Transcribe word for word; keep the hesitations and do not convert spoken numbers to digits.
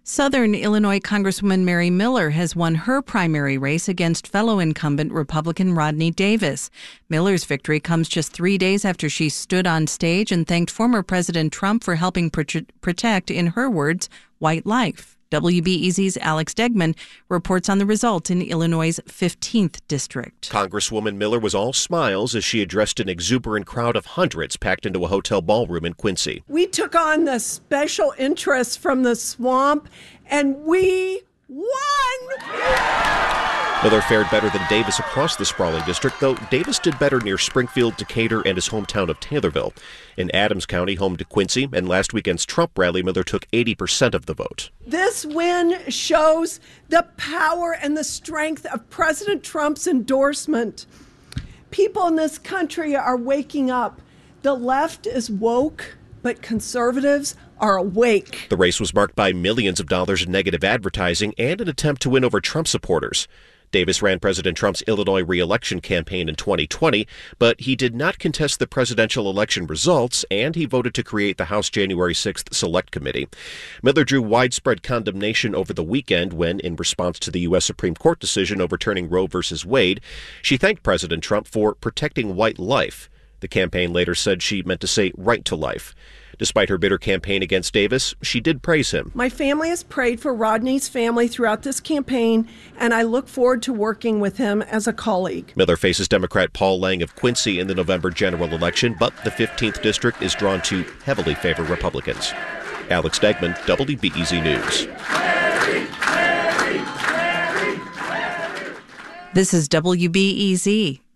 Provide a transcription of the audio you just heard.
Southern Illinois Congresswoman Mary Miller has won her primary race against fellow incumbent Republican Rodney Davis. Miller's victory comes just three days after she stood on stage and thanked former President Trump for helping pro- protect, in her words, white life. W B E Z's Alex Degman reports on the result in Illinois' fifteenth district. Congresswoman Miller was all smiles as she addressed an exuberant crowd of hundreds packed into a hotel ballroom in Quincy. We took on the special interest from the swamp, and we won! Miller fared better than Davis across the sprawling district, though Davis did better near Springfield, Decatur, and his hometown of Taylorville. In Adams County, home to Quincy, and last weekend's Trump rally, Miller took eighty percent of the vote. This win shows the power and the strength of President Trump's endorsement. People in this country are waking up. The left is woke, but conservatives are awake. The race was marked by millions of dollars in negative advertising and an attempt to win over Trump supporters. Davis ran President Trump's Illinois re-election campaign in twenty twenty, but he did not contest the presidential election results, and he voted to create the House January sixth Select Committee. Miller drew widespread condemnation over the weekend when, in response to the U S Supreme Court decision overturning Roe v. Wade, she thanked President Trump for protecting white life. The campaign later said she meant to say right to life. Despite her bitter campaign against Davis, she did praise him. My family has prayed for Rodney's family throughout this campaign, and I look forward to working with him as a colleague. Miller faces Democrat Paul Lang of Quincy in the November general election, but the fifteenth district is drawn to heavily favor Republicans. Alex Degman, W B E Z News. This is W B E Z.